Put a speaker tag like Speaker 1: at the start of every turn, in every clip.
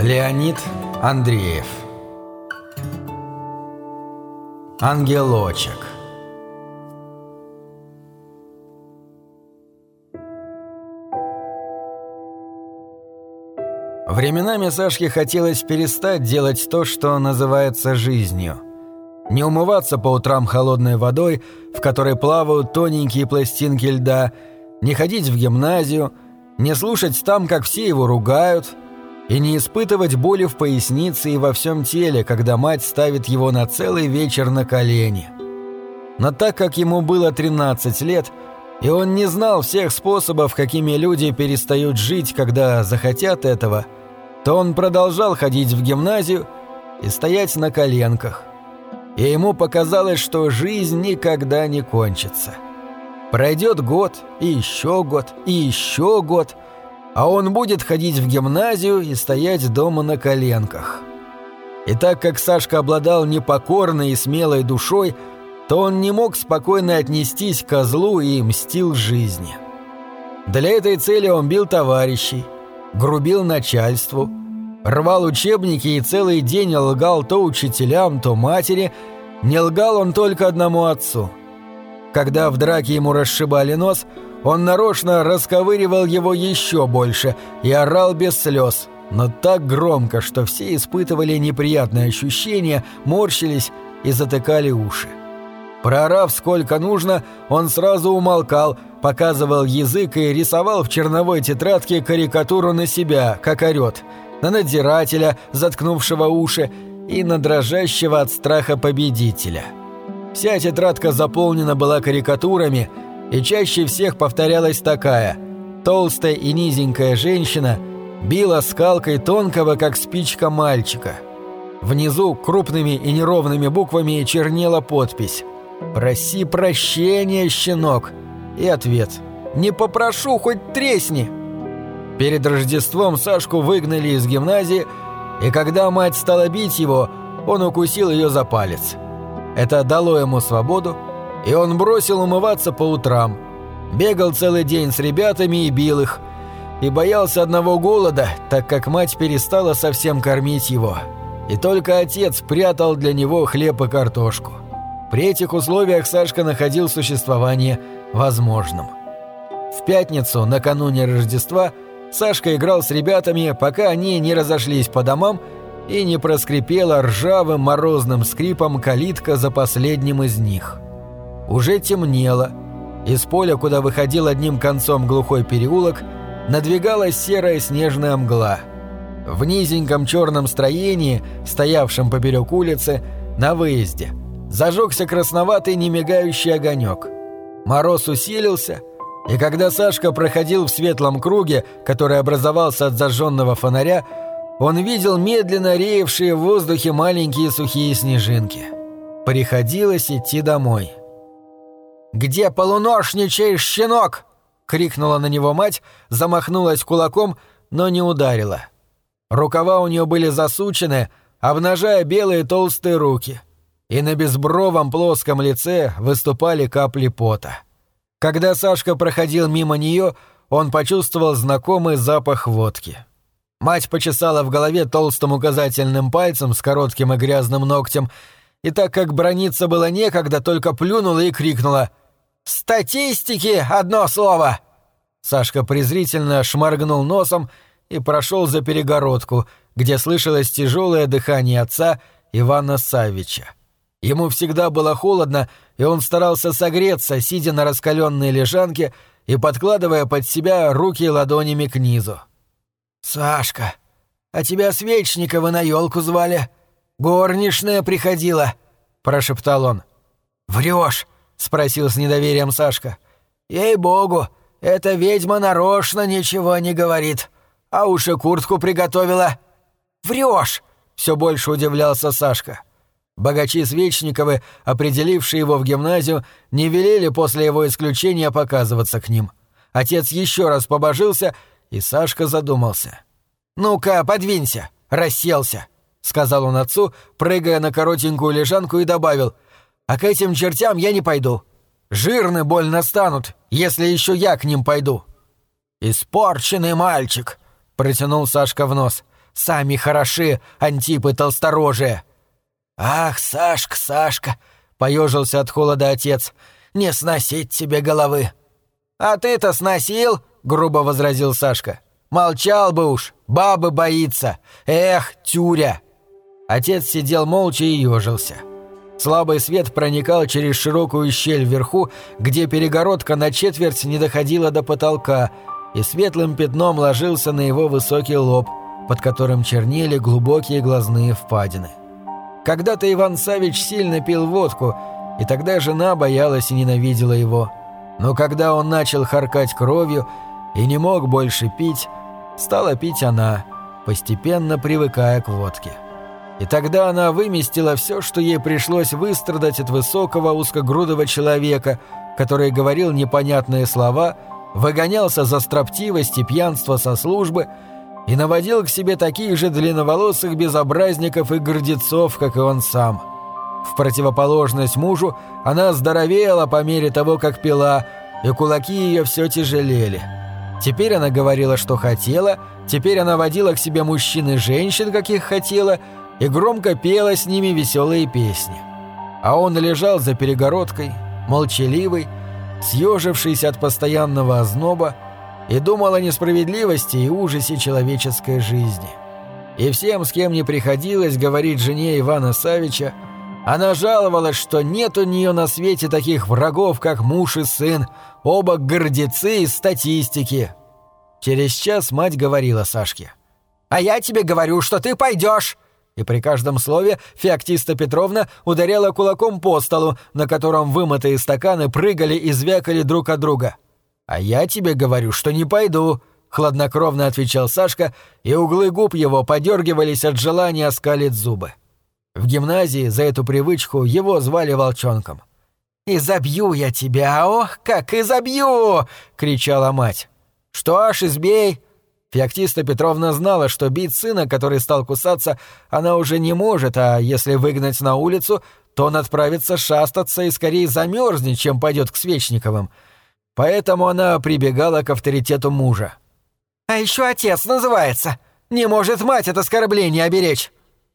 Speaker 1: Леонид Андреев. Ангелочек. Временами Сашке хотелось перестать делать то, что называется жизнью. Не умываться по утрам холодной водой, в которой плавают тоненькие пластинки льда, не ходить в гимназию, не слушать там, как все его ругают, и не испытывать боли в пояснице и во всем теле, когда мать ставит его на целый вечер на колени. Но так как ему было 13 лет, и он не знал всех способов, какими люди перестают жить, когда захотят этого, то он продолжал ходить в гимназию и стоять на коленках. И ему показалось, что жизнь никогда не кончится. Пройдет год, и еще год, и еще год, а он будет ходить в гимназию и стоять дома на коленках. И так как Сашка обладал непокорной и смелой душой, то он не мог спокойно отнестись к козлу и мстил жизни. Для этой цели он бил товарищей, грубил начальству, рвал учебники и целый день лгал то учителям, то матери. Не лгал он только одному отцу. Когда в драке ему расшибали нос, он нарочно расковыривал его еще больше и орал без слез, но так громко, что все испытывали неприятные ощущения, морщились и затыкали уши. Проорав сколько нужно, он сразу умолкал, показывал язык и рисовал в черновой тетрадке карикатуру на себя, как орёт, на надзирателя, заткнувшего уши, и на дрожащего от страха победителя. Вся тетрадка заполнена была карикатурами, и чаще всех повторялась такая: толстая и низенькая женщина била скалкой тонкого, как спичка, мальчика. Внизу крупными и неровными буквами чернела подпись: «Проси прощения, щенок», и ответ: «Не попрошу, хоть тресни». Перед Рождеством Сашку выгнали из гимназии, и когда мать стала бить его, он укусил ее за палец. Это дало ему свободу, и он бросил умываться по утрам, бегал целый день с ребятами и бил их, и боялся одного голода, так как мать перестала совсем кормить его, и только отец прятал для него хлеб и картошку. При этих условиях Сашка находил существование возможным. В пятницу, накануне Рождества, Сашка играл с ребятами, пока они не разошлись по домам и не проскрипела ржавым морозным скрипом калитка за последним из них. Уже темнело. Из поля, куда выходил одним концом глухой переулок, надвигалась серая снежная мгла. В низеньком черном строении, стоявшем поперек улицы, на выезде, зажегся красноватый немигающий огонек. Мороз усилился, и когда Сашка проходил в светлом круге, который образовался от зажженного фонаря, он видел медленно реевшие в воздухе маленькие сухие снежинки. Приходилось идти домой. «Где полуношничаешь, щенок?» — крикнула на него мать, замахнулась кулаком, но не ударила. Рукава у нее были засучены, обнажая белые толстые руки, и на безбровом плоском лице выступали капли пота. Когда Сашка проходил мимо нее, он почувствовал знакомый запах водки. Мать почесала в голове толстым указательным пальцем с коротким и грязным ногтем, и так как браниться было некогда, только плюнула и крикнула: «Статистики, одно слово!» Сашка презрительно шморгнул носом и прошел за перегородку, где слышалось тяжелое дыхание отца Ивана Саввича. Ему всегда было холодно, и он старался согреться, сидя на раскаленной лежанке и подкладывая под себя руки ладонями к низу. «Сашка, а тебя Свечникова на елку звали? Горничная приходила», — прошептал он. «Врешь?» — спросил с недоверием Сашка. «Ей-богу, эта ведьма нарочно ничего не говорит, а уж и куртку приготовила». «Врешь!» — все больше удивлялся Сашка. Богачи Свечниковы, определившие его в гимназию, не велели после его исключения показываться к ним. Отец еще раз побожился, и Сашка задумался. «Ну-ка, подвинься, расселся», — сказал он отцу, прыгая на коротенькую лежанку, и добавил: «А к этим чертям я не пойду. Жирны больно станут, если еще я к ним пойду». «Испорченный мальчик», — протянул Сашка в нос. Сами хороши, Антипы толсторожие!» «Ах, Сашка, Сашка!» — поежился от холода отец. «Не сносить тебе головы!» «А ты-то сносил?» — грубо возразил Сашка. «Молчал бы уж, бабы боится! Эх, тюря!» Отец сидел молча и ежился. Слабый свет проникал через широкую щель вверху, где перегородка на четверть не доходила до потолка, и светлым пятном ложился на его высокий лоб, под которым чернели глубокие глазные впадины. Когда-то Иван Саввич сильно пил водку, и тогда жена боялась и ненавидела его. Но когда он начал харкать кровью и не мог больше пить, стала пить она, постепенно привыкая к водке. И тогда она выместила все, что ей пришлось выстрадать от высокого узкогрудого человека, который говорил непонятные слова, выгонялся за строптивость и пьянство со службы и наводил к себе таких же длинноволосых безобразников и гордецов, как и он сам. В противоположность мужу она здоровела по мере того, как пила, и кулаки ее все тяжелели. Теперь она говорила, что хотела, теперь она водила к себе мужчин и женщин, каких хотела, и громко пела с ними веселые песни. А он лежал за перегородкой, молчаливый, съежившийся от постоянного озноба, и думал о несправедливости и ужасе человеческой жизни. И всем, с кем не приходилось говорить жене Ивана Саввича, она жаловалась, что нет у нее на свете таких врагов, как муж и сын, оба гордецы из статистики. Через час мать говорила Сашке: «А я тебе говорю, что ты пойдешь!» И при каждом слове Феоктиста Петровна ударяла кулаком по столу, на котором вымытые стаканы прыгали и звякали друг от друга. «А я тебе говорю, что не пойду», — хладнокровно отвечал Сашка, и углы губ его подергивались от желания оскалить зубы. В гимназии за эту привычку его звали Волчонком. «Изобью я тебя, ох, как изобью!» — кричала мать. «Что ж, избей!» Феоктиста Петровна знала, что бить сына, который стал кусаться, она уже не может, а если выгнать на улицу, то он отправится шастаться и скорее замерзнет, чем пойдет к Свечниковым. Поэтому она прибегала к авторитету мужа. «А еще отец называется! Не может мать от оскорбления оберечь!»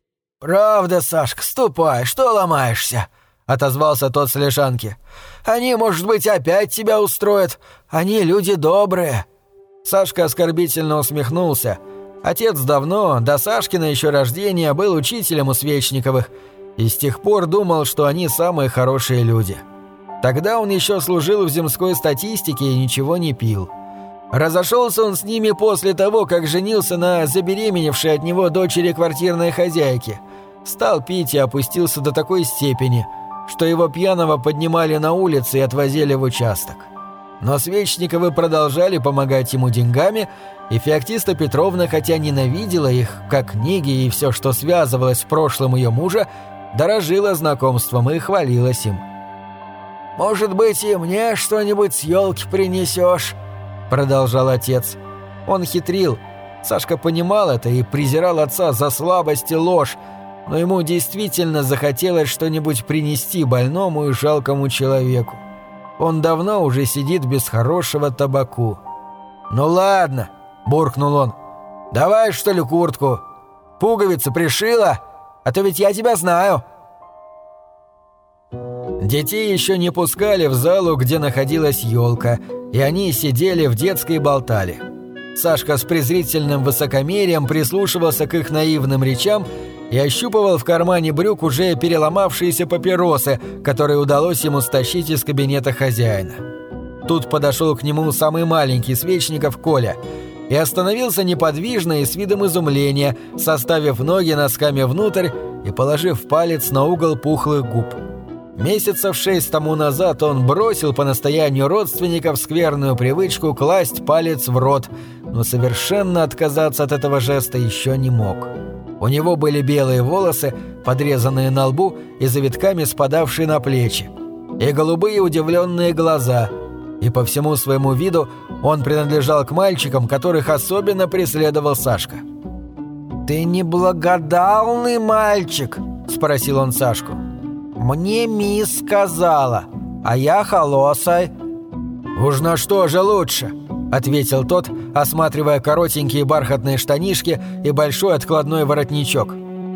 Speaker 1: «Правда, Сашка, ступай, что ломаешься?» — отозвался тот с лежанки. «Они, может быть, опять тебя устроят. Они люди добрые». Сашка оскорбительно усмехнулся. Отец давно, до Сашкина еще рождения, был учителем у Свечниковых и с тех пор думал, что они самые хорошие люди. Тогда он еще служил в земской статистике и ничего не пил. Разошелся он с ними после того, как женился на забеременевшей от него дочери квартирной хозяйки. Стал пить и опустился до такой степени, что его пьяного поднимали на улице и отвозили в участок. Но Свечниковы продолжали помогать ему деньгами, и Феоктиста Петровна, хотя ненавидела их, как книги и все, что связывалось с прошлым ее мужа, дорожила знакомством и хвалилась им. «Может быть, и мне что-нибудь с елки принесешь?» — продолжал отец. Он хитрил. Сашка понимал это и презирал отца за слабость и ложь, но ему действительно захотелось что-нибудь принести больному и жалкому человеку. Он давно уже сидит без хорошего табаку. «Ну ладно», — буркнул он, — «давай, что ли, куртку? Пуговицы пришила? А то ведь я тебя знаю». Детей еще не пускали в залу, где находилась елка, и они сидели в детской и болтали. Сашка с презрительным высокомерием прислушивался к их наивным речам и ощупывал в кармане брюк уже переломавшиеся папиросы, которые удалось ему стащить из кабинета хозяина. Тут подошел к нему самый маленький Свечников, Коля, и остановился неподвижно и с видом изумления, составив ноги носками внутрь и положив палец на угол пухлых губ. Месяцев 6 тому назад он бросил по настоянию родственников скверную привычку класть палец в рот, но совершенно отказаться от этого жеста еще не мог. У него были белые волосы, подрезанные на лбу и завитками спадавшие на плечи, и голубые удивленные глаза, и по всему своему виду он принадлежал к мальчикам, которых особенно преследовал Сашка. «Ты неблагодарный мальчик?» – спросил он Сашку. «Мне мисс сказала, а я холосай». «Уж на что же лучше? — ответил тот, осматривая коротенькие бархатные штанишки и большой откладной воротничок.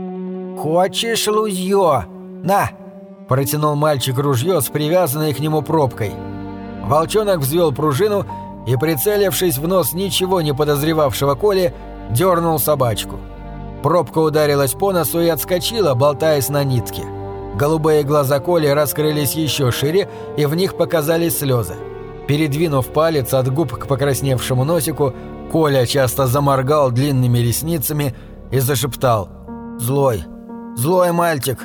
Speaker 1: «Хочешь лузьё? На!» — протянул мальчик ружье с привязанной к нему пробкой. Волчонок взвел пружину и, прицелившись в нос ничего не подозревавшего Коли, дернул собачку. Пробка ударилась по носу и отскочила, болтаясь на нитке. Голубые глаза Коли раскрылись еще шире, и в них показались слезы. Передвинув палец от губ к покрасневшему носику, Коля часто заморгал длинными ресницами и зашептал: «Злой, злой мальчик».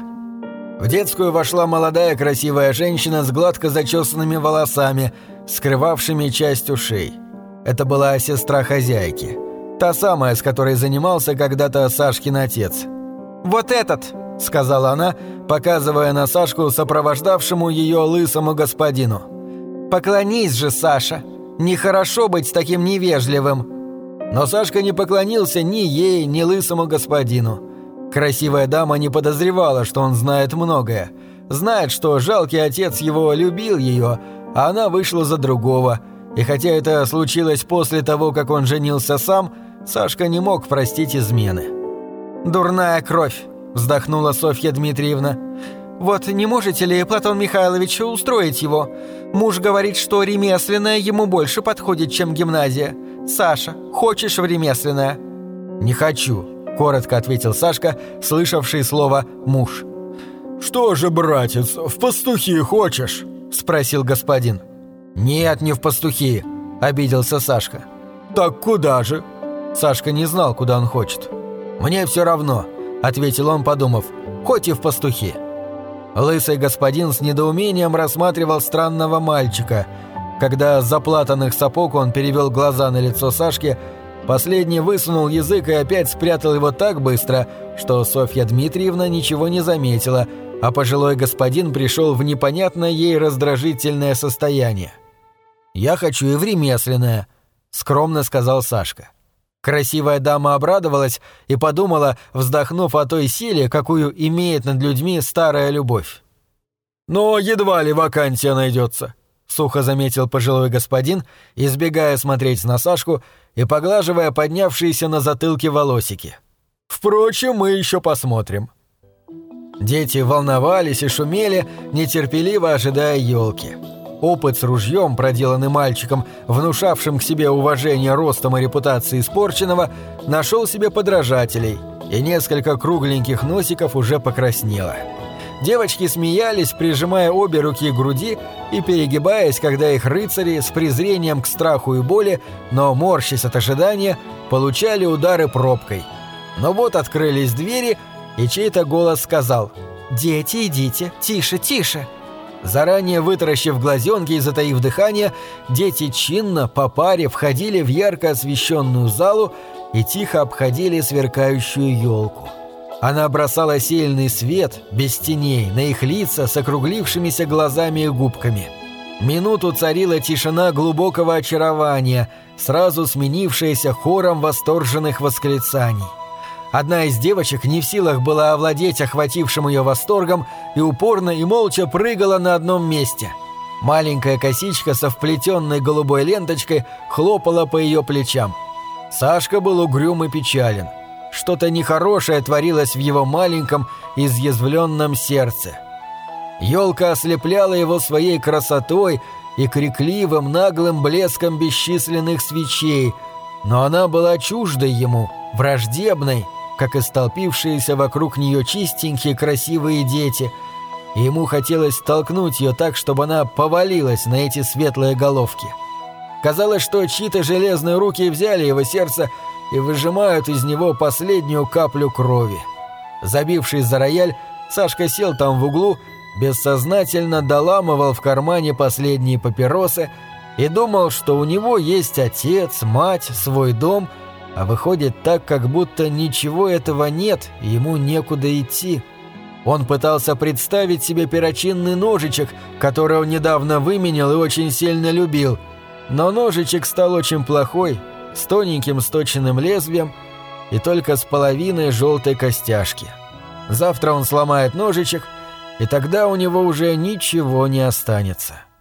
Speaker 1: В детскую вошла молодая красивая женщина с гладко зачесанными волосами, скрывавшими часть ушей. Это была сестра хозяйки, та самая, с которой занимался когда-то Сашкин отец. «Вот этот!» — сказала она, показывая на Сашку сопровождавшему ее лысому господину. «Поклонись же, Саша! Нехорошо быть таким невежливым!» Но Сашка не поклонился ни ей, ни лысому господину. Красивая дама не подозревала, что он знает многое. Знает, что жалкий отец его любил ее, а она вышла за другого. И хотя это случилось после того, как он женился сам, Сашка не мог простить измены. «Дурная кровь!» — вздохнула Софья Дмитриевна. «Вот не можете ли, Платон Михайлович, устроить его? Муж говорит, что ремесленное ему больше подходит, чем гимназия. Саша, хочешь в ремесленное?» «Не хочу», — коротко ответил Сашка, слышавший слово «муж». «Что же, братец, в пастухи хочешь?» — спросил господин. «Нет, не в пастухи», — обиделся Сашка. «Так куда же?» Сашка не знал, куда он хочет. «Мне все равно», — ответил он, подумав, — «хоть и в пастухи». Лысый господин с недоумением рассматривал странного мальчика. Когда с заплатанных сапог он перевел глаза на лицо Сашки, последний высунул язык и опять спрятал его так быстро, что Софья Дмитриевна ничего не заметила, а пожилой господин пришел в непонятное ей раздражительное состояние. «Я хочу и в ремесленное», — скромно сказал Сашка. Красивая дама обрадовалась и подумала, вздохнув о той силе, какую имеет над людьми старая любовь. «Но едва ли вакансия найдется», — сухо заметил пожилой господин, избегая смотреть на Сашку и поглаживая поднявшиеся на затылке волосики. «Впрочем, мы еще посмотрим». Дети волновались и шумели, нетерпеливо ожидая елки. Опыт с ружьем, проделанный мальчиком, внушавшим к себе уважение ростом и репутацией испорченного, нашел себе подражателей, и несколько кругленьких носиков уже покраснело. Девочки смеялись, прижимая обе руки к груди и перегибаясь, когда их рыцари с презрением к страху и боли, но морщась от ожидания, получали удары пробкой. Но вот открылись двери, и чей-то голос сказал: «Дети, идите, тише, тише». Заранее вытаращив глазенки и затаив дыхание, дети чинно по паре входили в ярко освещенную залу и тихо обходили сверкающую елку. Она бросала сильный свет, без теней, на их лица с округлившимися глазами и губками. Минуту царила тишина глубокого очарования, сразу сменившаяся хором восторженных восклицаний. Одна из девочек не в силах была овладеть охватившим ее восторгом и упорно и молча прыгала на одном месте. Маленькая косичка со вплетенной голубой ленточкой хлопала по ее плечам. Сашка был угрюм и печален. Что-то нехорошее творилось в его маленьком, изъязвленном сердце. Елка ослепляла его своей красотой и крикливым наглым блеском бесчисленных свечей, но она была чуждой ему, враждебной, как и столпившиеся вокруг нее чистенькие красивые дети, и ему хотелось толкнуть ее так, чтобы она повалилась на эти светлые головки. Казалось, что чьи-то железные руки взяли его сердце и выжимают из него последнюю каплю крови. Забившись за рояль, Сашка сел там в углу, бессознательно доламывал в кармане последние папиросы и думал, что у него есть отец, мать, свой дом, а выходит так, как будто ничего этого нет, и ему некуда идти. Он пытался представить себе перочинный ножичек, который он недавно выменял и очень сильно любил, но ножичек стал очень плохой, с тоненьким сточенным лезвием и только с половиной желтой костяшки. Завтра он сломает ножичек, и тогда у него уже ничего не останется.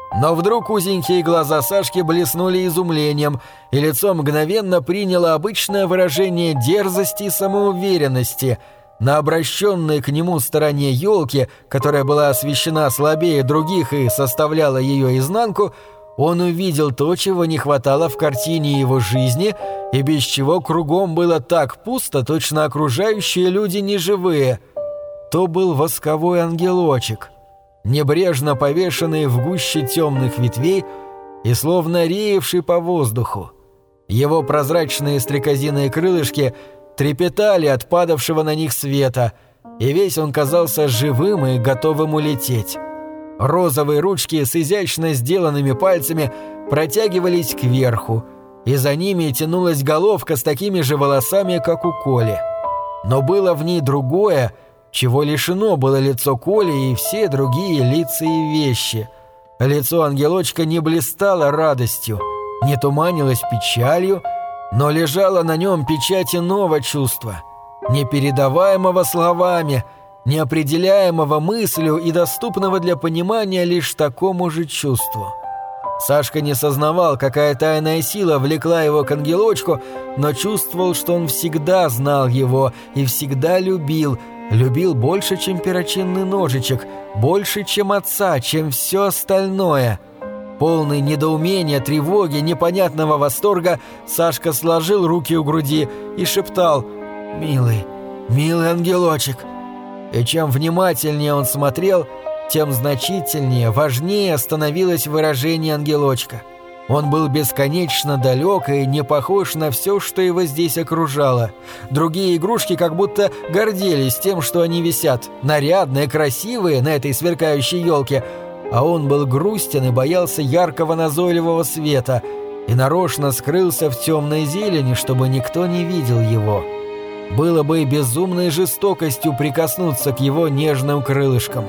Speaker 1: Но вдруг узенькие глаза Сашки блеснули изумлением, и лицо мгновенно приняло обычное выражение дерзости и самоуверенности. На обращенной к нему стороне елки, которая была освещена слабее других и составляла ее изнанку, он увидел то, чего не хватало в картине его жизни, и без чего кругом было так пусто, точно окружающие люди неживые. То был восковой ангелочек, небрежно повешенный в гуще темных ветвей и словно реевший по воздуху. Его прозрачные стрекозиные крылышки трепетали от падавшего на них света, и весь он казался живым и готовым улететь. Розовые ручки с изящно сделанными пальцами протягивались кверху, и за ними тянулась головка с такими же волосами, как у Коли. Но было в ней другое, чего лишено было лицо Коли и все другие лица и вещи. Лицо ангелочка не блистало радостью, не туманилось печалью, но лежала на нем печать иного чувства, непередаваемого словами, неопределяемого мыслью и доступного для понимания лишь такому же чувству. Сашка не сознавал, какая тайная сила влекла его к ангелочку, но чувствовал, что он всегда знал его и всегда любил больше, чем перочинный ножичек, больше, чем отца, чем все остальное. Полный недоумения, тревоги, непонятного восторга, Сашка сложил руки у груди и шептал: «Милый, милый ангелочек». И чем внимательнее он смотрел, тем значительнее, важнее становилось выражение ангелочка. Он был бесконечно далек и не похож на все, что его здесь окружало. Другие игрушки как будто гордились тем, что они висят, нарядные, красивые, на этой сверкающей елке, а он был грустен и боялся яркого назойливого света и нарочно скрылся в темной зелени, чтобы никто не видел его. Было бы безумной жестокостью прикоснуться к его нежным крылышкам.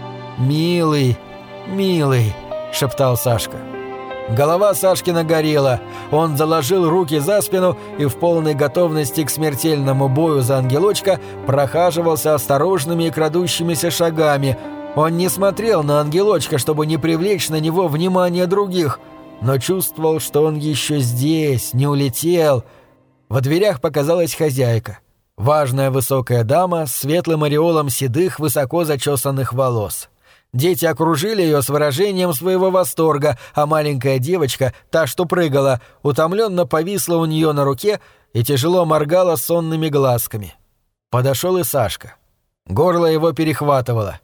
Speaker 1: «Милый, милый», — шептал Сашка. Голова Сашкина горела. Он заложил руки за спину и в полной готовности к смертельному бою за ангелочка прохаживался осторожными и крадущимися шагами. Он не смотрел на ангелочка, чтобы не привлечь на него внимание других, но чувствовал, что он еще здесь, не улетел. Во дверях показалась хозяйка. Важная высокая дама с светлым ореолом седых, высоко зачесанных волос. Дети окружили ее с выражением своего восторга, а маленькая девочка, та, что прыгала, утомленно повисла у нее на руке и тяжело моргала сонными глазками. Подошел и Сашка. Горло его перехватывало.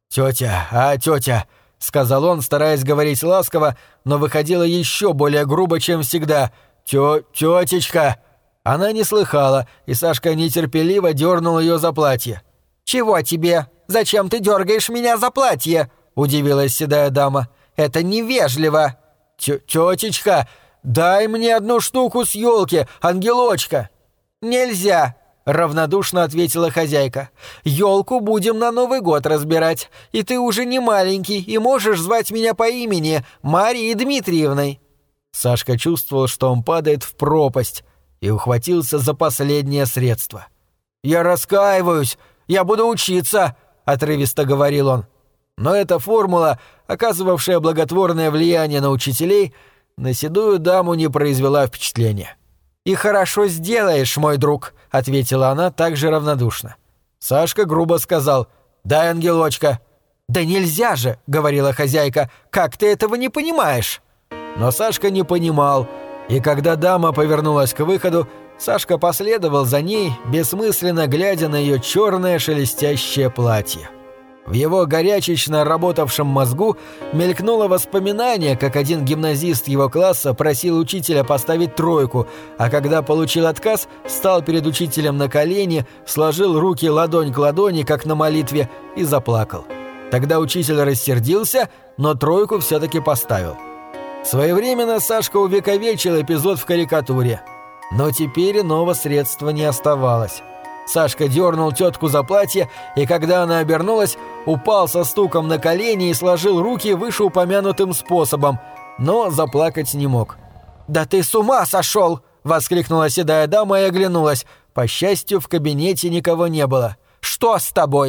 Speaker 1: «Тетя», — сказал он, стараясь говорить ласково, но выходило еще более грубо, чем всегда. «Тетечка». Она не слыхала, и Сашка нетерпеливо дернул ее за платье. «Чего тебе? Зачем ты дергаешь меня за платье?» — удивилась седая дама. «Это невежливо». «Тетечка, дай мне одну штуку с елки, ангелочка». «Нельзя», — равнодушно ответила хозяйка. «Елку будем на Новый год разбирать, и ты уже не маленький, и можешь звать меня по имени Марией Дмитриевной». Сашка чувствовал, что он падает в пропасть, и ухватился за последнее средство. «Я раскаиваюсь, я буду учиться», — отрывисто говорил он. Но эта формула, оказывавшая благотворное влияние на учителей, на седую даму не произвела впечатления. «И хорошо сделаешь, мой друг», — ответила она также равнодушно. Сашка грубо сказал: «Дай ангелочка». «Да нельзя же», — говорила хозяйка, — «как ты этого не понимаешь?» Но Сашка не понимал, и когда дама повернулась к выходу, Сашка последовал за ней, бессмысленно глядя на ее черное шелестящее платье. В его горячечно работавшем мозгу мелькнуло воспоминание, как один гимназист его класса просил учителя поставить тройку, а когда получил отказ, встал перед учителем на колени, сложил руки ладонь к ладони, как на молитве, и заплакал. Тогда учитель рассердился, но тройку все-таки поставил. Своевременно Сашка увековечил эпизод в карикатуре. Но теперь иного средства не оставалось. Сашка дернул тетку за платье, и когда она обернулась, упал со стуком на колени и сложил руки вышеупомянутым способом, но заплакать не мог. «Да ты с ума сошел!» — воскликнула седая дама и оглянулась. По счастью, в кабинете никого не было. «Что с тобой?»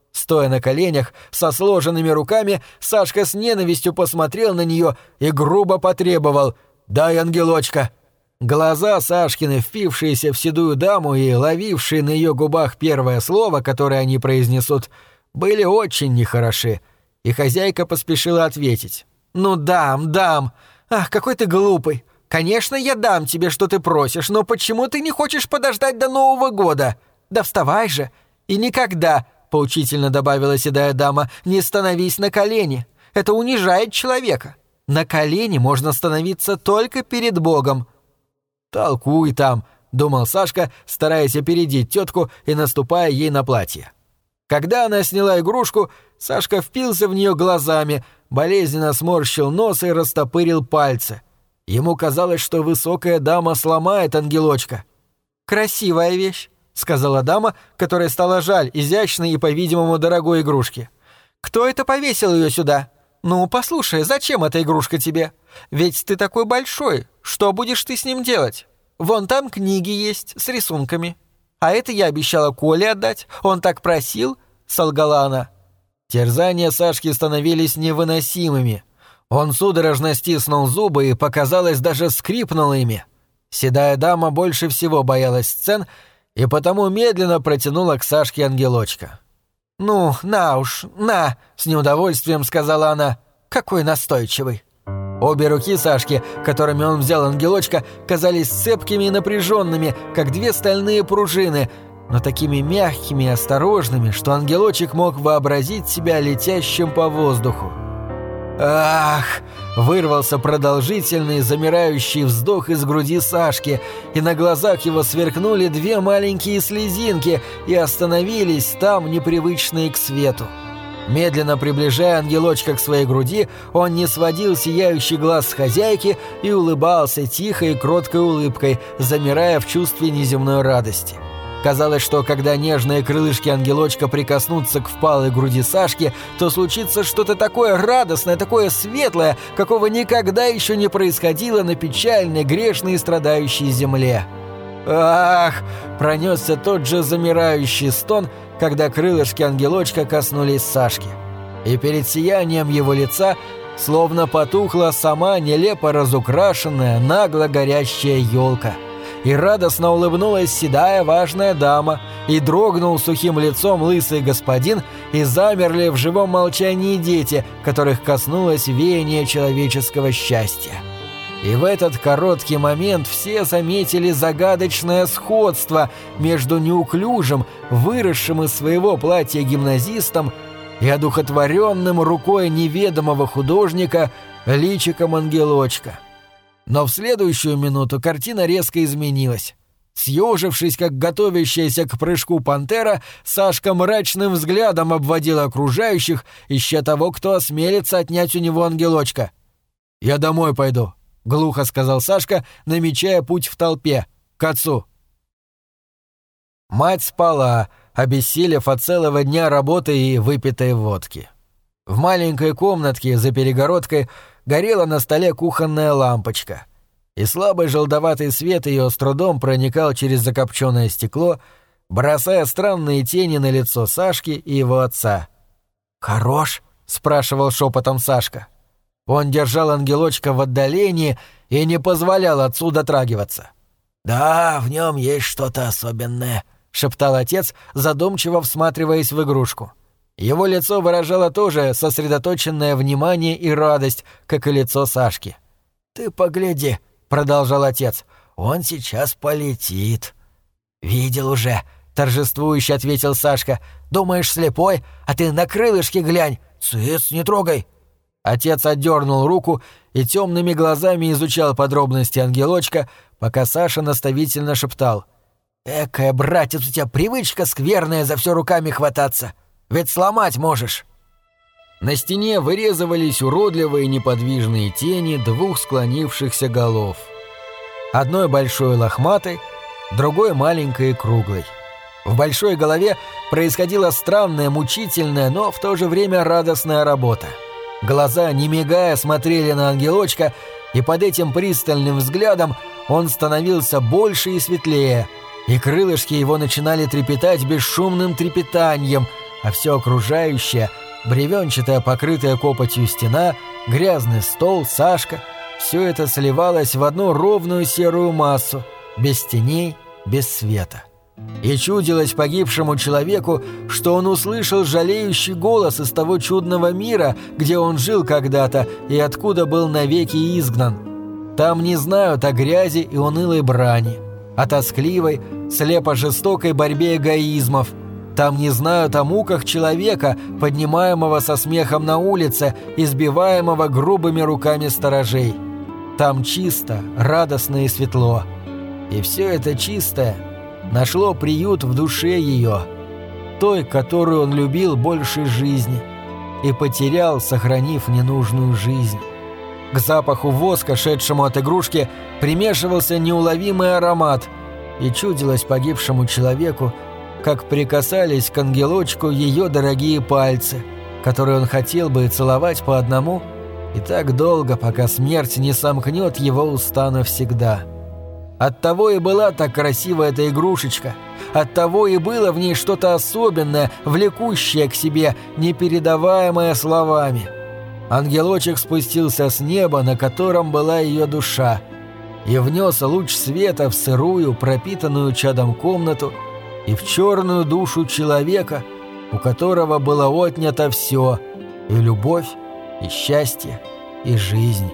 Speaker 1: Стоя на коленях, со сложенными руками, Сашка с ненавистью посмотрел на нее и грубо потребовал: «Дай ангелочка!» Глаза Сашкины, впившиеся в седую даму и ловившие на ее губах первое слово, которое они произнесут, были очень нехороши, и хозяйка поспешила ответить: «Ну дам, дам! Ах, какой ты глупый! Конечно, я дам тебе, что ты просишь, но почему ты не хочешь подождать до Нового года? Да вставай же! И никогда, — поучительно добавила седая дама, — не становись на колени. Это унижает человека. На колени можно становиться только перед Богом». «Толкуй там», — думал Сашка, стараясь опередить тетку и наступая ей на платье. Когда она сняла игрушку, Сашка впился в нее глазами, болезненно сморщил нос и растопырил пальцы. Ему казалось, что высокая дама сломает ангелочка. «Красивая вещь», — сказала дама, которой стало жаль изящной и, по-видимому, дорогой игрушки. «Кто это повесил ее сюда? Ну, послушай, зачем эта игрушка тебе? Ведь ты такой большой. Что будешь ты с ним делать? Вон там книги есть с рисунками. А это я обещала Коле отдать. Он так просил», — солгала она. Терзания Сашки становились невыносимыми. Он судорожно стиснул зубы и, показалось, даже скрипнул ими. Седая дама больше всего боялась сцен и потому медленно протянула к Сашке ангелочка. «Ну, на уж, на!» — с неудовольствием сказала она. «Какой настойчивый!» Обе руки Сашки, которыми он взял ангелочка, казались цепкими и напряженными, как две стальные пружины, но такими мягкими и осторожными, что ангелочек мог вообразить себя летящим по воздуху. «Ах!» — вырвался продолжительный, замирающий вздох из груди Сашки, и на глазах его сверкнули две маленькие слезинки и остановились там, непривычные к свету. Медленно приближая ангелочка к своей груди, он не сводил сияющий глаз с хозяйки и улыбался тихой и кроткой улыбкой, замирая в чувстве неземной радости. Казалось, что когда нежные крылышки ангелочка прикоснутся к впалой груди Сашки, то случится что-то такое радостное, такое светлое, какого никогда еще не происходило на печальной, грешной и страдающей земле. «Ах!» — пронесся тот же замирающий стон, когда крылышки ангелочка коснулись Сашки. И перед сиянием его лица словно потухла сама нелепо разукрашенная, нагло горящая елка. И радостно улыбнулась седая важная дама, и дрогнул сухим лицом лысый господин, и замерли в живом молчании дети, которых коснулось веяние человеческого счастья. И в этот короткий момент все заметили загадочное сходство между неуклюжим, выросшим из своего платья гимназистом и одухотворенным рукой неведомого художника личиком ангелочка. Но в следующую минуту картина резко изменилась. Съежившись, как готовящаяся к прыжку пантера, Сашка мрачным взглядом обводил окружающих, ища того, кто осмелится отнять у него ангелочка. «Я домой пойду», — глухо сказал Сашка, намечая путь в толпе, к отцу. Мать спала, обессилев от целого дня работы и выпитой водки. В маленькой комнатке за перегородкой горела на столе кухонная лампочка, и слабый желтоватый свет ее с трудом проникал через закопченное стекло, бросая странные тени на лицо Сашки и его отца. «Хорош?» — спрашивал шепотом Сашка. Он держал ангелочка в отдалении и не позволял отцу дотрагиваться. «Да, в нем есть что-то особенное», — шептал отец, задумчиво всматриваясь в игрушку. Его лицо выражало тоже сосредоточенное внимание и радость, как и лицо Сашки. «Ты погляди», — продолжал отец, — «он сейчас полетит». «Видел уже», — торжествующе ответил Сашка. «Думаешь, слепой? А ты на крылышки глянь! Цыц, не трогай!» Отец отдернул руку и темными глазами изучал подробности ангелочка, пока Саша наставительно шептал: «Экая, братец, у тебя привычка скверная за все руками хвататься. Ведь сломать можешь». На стене вырезывались уродливые неподвижные тени двух склонившихся голов. Одной большой лохматой, другой маленькой и круглой. В большой голове происходила странная, мучительная, но в то же время радостная работа. Глаза, не мигая, смотрели на ангелочка, и под этим пристальным взглядом он становился больше и светлее, и крылышки его начинали трепетать бесшумным трепетанием, а все окружающее, бревенчатая, покрытая копотью стена, грязный стол, Сашка — все это сливалось в одну ровную серую массу, без теней, без света. И чудилось погибшему человеку, что он услышал жалеющий голос из того чудного мира, где он жил когда-то и откуда был навеки изгнан. Там не знают о грязи и унылой брани, о тоскливой, слепо-жестокой борьбе эгоизмов. Там не знают о муках человека, поднимаемого со смехом на улице, избиваемого грубыми руками сторожей. Там чисто, радостно и светло. И все это чистое нашло приют в душе ее, той, которую он любил больше жизни, и потерял, сохранив ненужную жизнь. К запаху воска, шедшему от игрушки, примешивался неуловимый аромат, и чудилось погибшему человеку, как прикасались к ангелочку ее дорогие пальцы, которые он хотел бы целовать по одному, и так долго, пока смерть не сомкнет его уста навсегда. Оттого и была так красива эта игрушечка, оттого и было в ней что-то особенное, влекущее к себе, непередаваемое словами. Ангелочек спустился с неба, на котором была ее душа, и внес луч света в сырую, пропитанную чадом комнату и в черную душу человека, у которого было отнято все — и любовь, и счастье, и жизнь.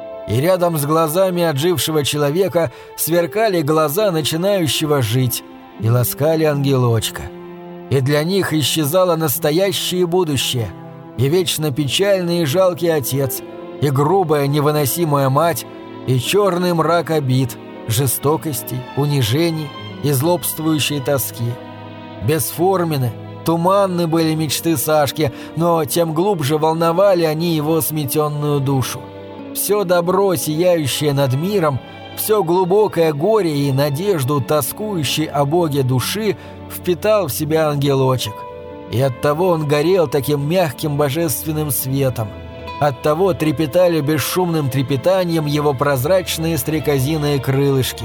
Speaker 1: И рядом с глазами отжившего человека сверкали глаза начинающего жить и ласкали ангелочка. И для них исчезало настоящее и будущее, и вечно печальный и жалкий отец, и грубая невыносимая мать, и черный мрак обид, жестокостей, унижений и злобствующей тоски. Бесформенны, туманны были мечты Сашки, но тем глубже волновали они его сметенную душу. Все добро, сияющее над миром, все глубокое горе и надежду, тоскующей о Боге души, впитал в себя ангелочек. И оттого он горел таким мягким божественным светом. Оттого трепетали бесшумным трепетанием его прозрачные стрекозиные крылышки.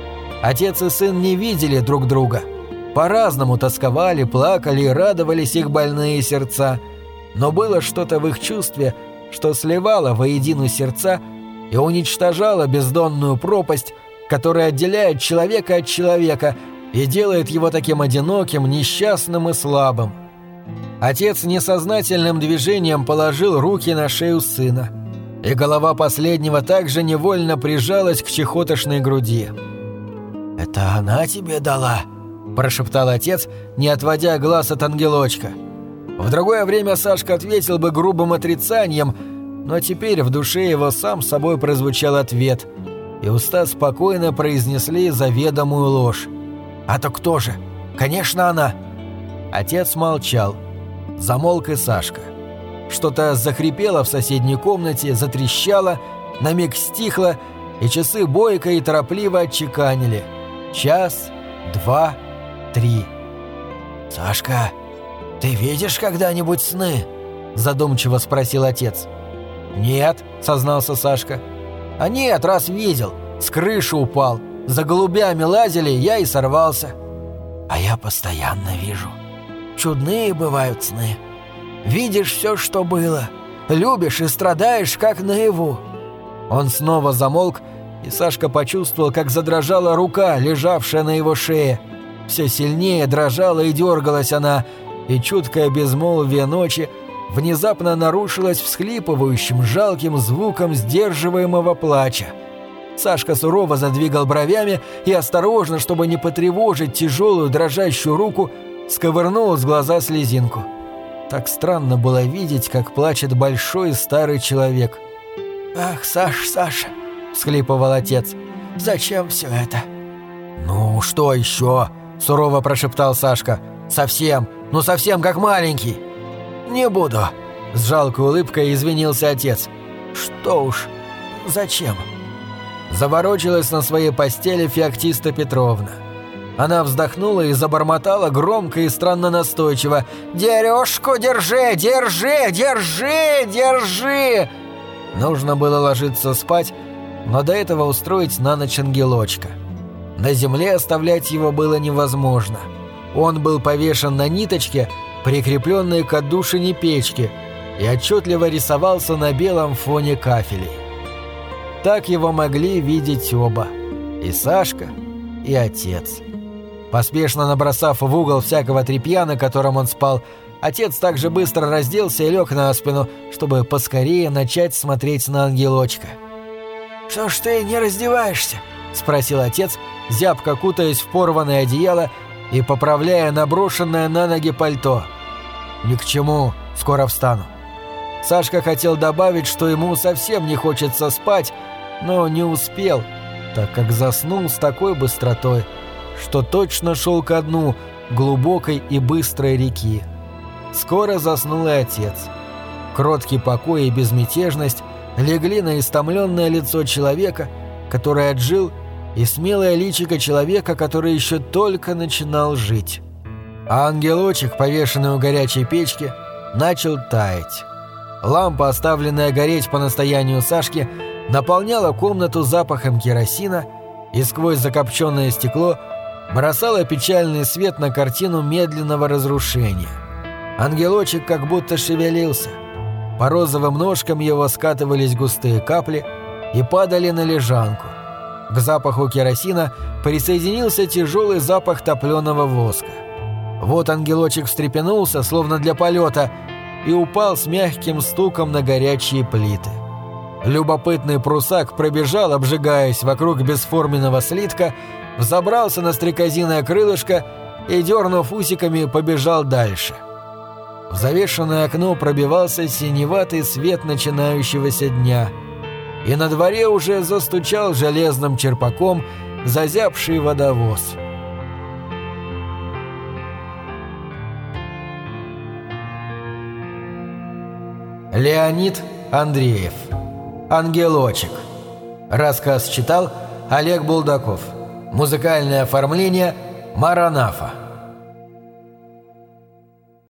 Speaker 1: Отец и сын не видели друг друга. По-разному тосковали, плакали и радовались их больные сердца. Но было что-то в их чувстве, что сливало воедино сердца и уничтожало бездонную пропасть, которая отделяет человека от человека и делает его таким одиноким, несчастным и слабым. Отец несознательным движением положил руки на шею сына, и голова последнего также невольно прижалась к чехотошной груди. «Это она тебе дала?» – прошептал отец, не отводя глаз от ангелочка. В другое время Сашка ответил бы грубым отрицанием, но теперь в душе его сам собой прозвучал ответ, и уста спокойно произнесли заведомую ложь. «А то кто же? Конечно, она!» Отец молчал. Замолк и Сашка. Что-то захрипело в соседней комнате, затрещало, на миг стихло, и часы бойко и торопливо отчеканили. 1, 2, 3. «Сашка, ты видишь когда-нибудь сны?» – задумчиво спросил отец. «Нет», – сознался Сашка. «А нет, раз видел. С крыши упал. За голубями лазили, я и сорвался». «А я постоянно вижу. Чудные бывают сны. Видишь все, что было. Любишь и страдаешь, как наяву». Он снова замолк, и Сашка почувствовал, как задрожала рука, лежавшая на его шее. Все сильнее дрожала и дергалась она, и чуткое безмолвие ночи внезапно нарушилось всхлипывающим, жалким звуком сдерживаемого плача. Сашка сурово задвигал бровями и осторожно, чтобы не потревожить тяжелую дрожащую руку, сковырнул с глаза слезинку. Так странно было видеть, как плачет большой старый человек. «Ах, Саша!» – всхлипывал отец. «Зачем все это?» «Ну, что еще?» – сурово прошептал Сашка. «Совсем, совсем как маленький». «Не буду», – с жалкой улыбкой извинился отец. «Что уж, зачем?» Заворочилась на своей постели Феоктиста Петровна. Она вздохнула и забормотала громко и странно настойчиво: «Дерюшку держи, держи, держи, держи!» Нужно было ложиться спать, но до этого устроить на ночь ангелочка. На земле оставлять его было невозможно. Он был повешен на ниточке, прикрепленный к отдушине печки, и отчетливо рисовался на белом фоне кафелей. Так его могли видеть оба – и Сашка, и отец. Поспешно набросав в угол всякого тряпья, на котором он спал, отец также быстро разделся и лег на спину, чтобы поскорее начать смотреть на ангелочка. «Что ж ты не раздеваешься?» – спросил отец, зябко кутаясь в порванное одеяло и поправляя наброшенное на ноги пальто. «Ни к чему, скоро встану». Сашка хотел добавить, что ему совсем не хочется спать, но не успел, так как заснул с такой быстротой, что точно шел ко дну глубокой и быстрой реки. Скоро заснул и отец. Кроткий покой и безмятежность легли на истомленное лицо человека, который отжил, и смелое личико человека, который еще только начинал жить. А ангелочек, повешенный у горячей печки, начал таять. Лампа, оставленная гореть по настоянию Сашки, наполняла комнату запахом керосина и сквозь закопченное стекло бросала печальный свет на картину медленного разрушения. Ангелочек как будто шевелился. По розовым ножкам его скатывались густые капли и падали на лежанку. К запаху керосина присоединился тяжелый запах топленого воска. Вот ангелочек встрепенулся, словно для полета, и упал с мягким стуком на горячие плиты. Любопытный прусак пробежал, обжигаясь вокруг бесформенного слитка, взобрался на стрекозиное крылышко и, дернув усиками, побежал дальше. В завешенное окно пробивался синеватый свет начинающегося дня, и на дворе уже застучал железным черпаком зазябший водовоз. Леонид Андреев. «Ангелочек». Рассказ читал Олег Булдаков. Музыкальное оформление Маранафа.